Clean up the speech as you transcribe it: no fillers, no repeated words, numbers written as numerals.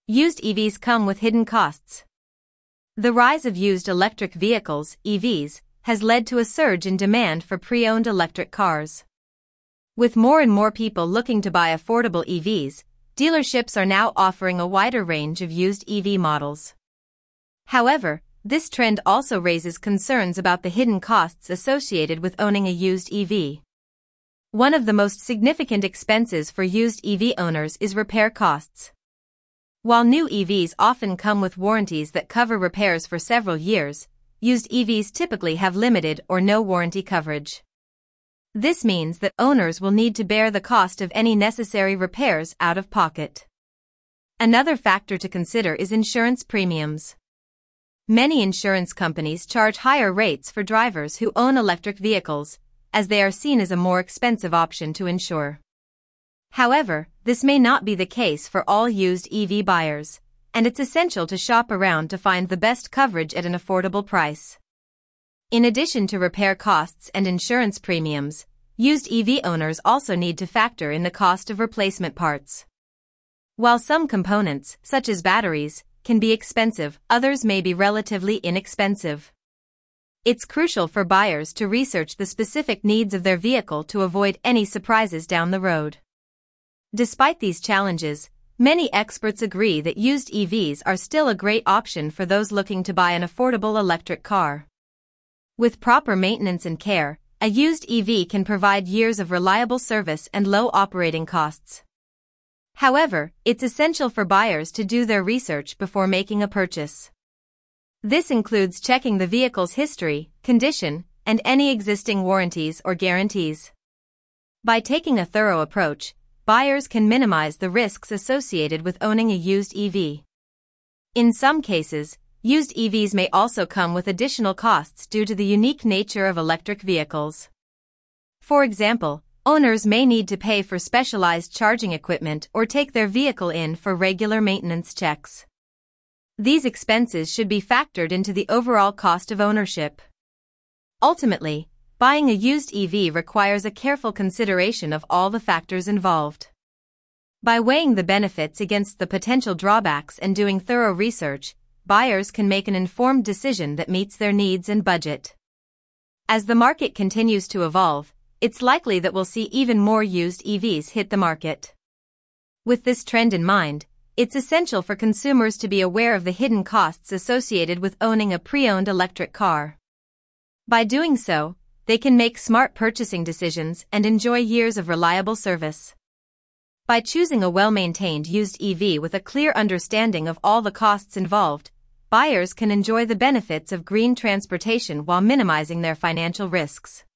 Used EVs come with hidden costs. The rise of used electric vehicles, EVs, has led to a surge in demand for pre-owned electric cars. With more and more people looking to buy affordable EVs, dealerships are now offering a wider range of used EV models. However, this trend also raises concerns about the hidden costs associated with owning a used EV. One of the most significant expenses for used EV owners is repair costs. While new EVs often come with warranties that cover repairs for several years, used EVs typically have limited or no warranty coverage. This means that owners will need to bear the cost of any necessary repairs out of pocket. Another factor to consider is insurance premiums. Many insurance companies charge higher rates for drivers who own electric vehicles, as they are seen as a more expensive option to insure. However, this may not be the case for all used EV buyers, and it's essential to shop around to find the best coverage at an affordable price. In addition to repair costs and insurance premiums, used EV owners also need to factor in the cost of replacement parts. While some components, such as batteries, can be expensive, others may be relatively inexpensive. It's crucial for buyers to research the specific needs of their vehicle to avoid any surprises down the road. Despite these challenges, many experts agree that used EVs are still a great option for those looking to buy an affordable electric car. With proper maintenance and care, a used EV can provide years of reliable service and low operating costs. However, it's essential for buyers to do their research before making a purchase. This includes checking the vehicle's history, condition, and any existing warranties or guarantees. By taking a thorough approach, buyers can minimize the risks associated with owning a used EV. In some cases, used EVs may also come with additional costs due to the unique nature of electric vehicles. For example, owners may need to pay for specialized charging equipment or take their vehicle in for regular maintenance checks. These expenses should be factored into the overall cost of ownership. Ultimately, buying a used EV requires a careful consideration of all the factors involved. By weighing the benefits against the potential drawbacks and doing thorough research, buyers can make an informed decision that meets their needs and budget. As the market continues to evolve, it's likely that we'll see even more used EVs hit the market. With this trend in mind, it's essential for consumers to be aware of the hidden costs associated with owning a pre-owned electric car. By doing so, they can make smart purchasing decisions and enjoy years of reliable service. By choosing a well-maintained used EV with a clear understanding of all the costs involved, buyers can enjoy the benefits of green transportation while minimizing their financial risks.